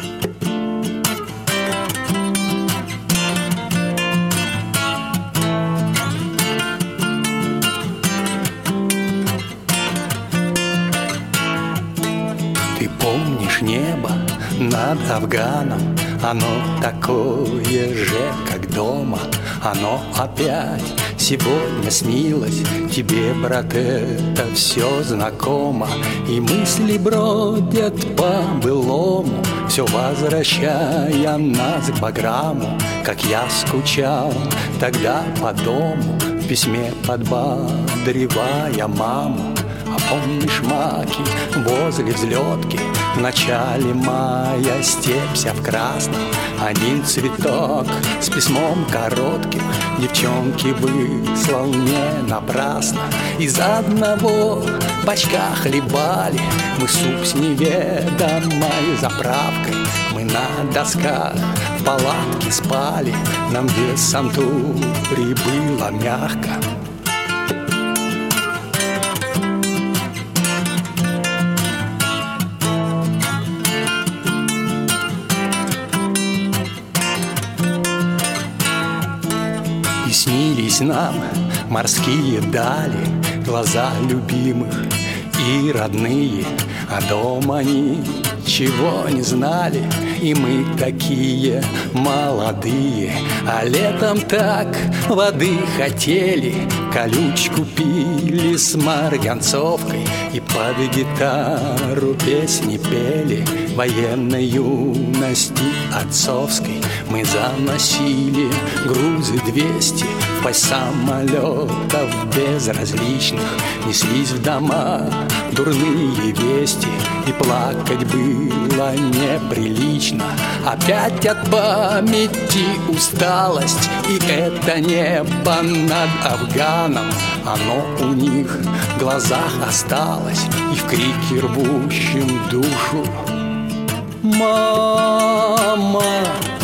Ты помнишь небо над Афганом? Оно такое же, как дома. Оно опять сегодня снилось тебе, брат, это все знакомо. И мысли бродят по-былому, все возвращая нас к Баграму. Как я скучал тогда по дому, в письме подбадривая маму. А помнишь маки возле взлетки? В начале мая степь вся в красном, один цветок с письмом коротким девчонке выслал не напрасно. Из одного бачка хлебали мы суп с неведомой заправкой. Мы на досках в палатке спали, нам десантуре было мягко. И снились нам морские дали, глаза любимых и родные, а дома ничего не знали, и мы такие молодые. А летом так воды хотели, колючку пили с марганцовкой, и под гитару песни пели военной юности отцовской. Мы заносили грузы 200 в пасть самолетов безразличных, неслись в дома дурные вести, и плакать было неприлично. Опять от памяти усталость, и это небо над Афганом, оно у них в глазах осталось, и в крике, рвущем душу: «Мама!»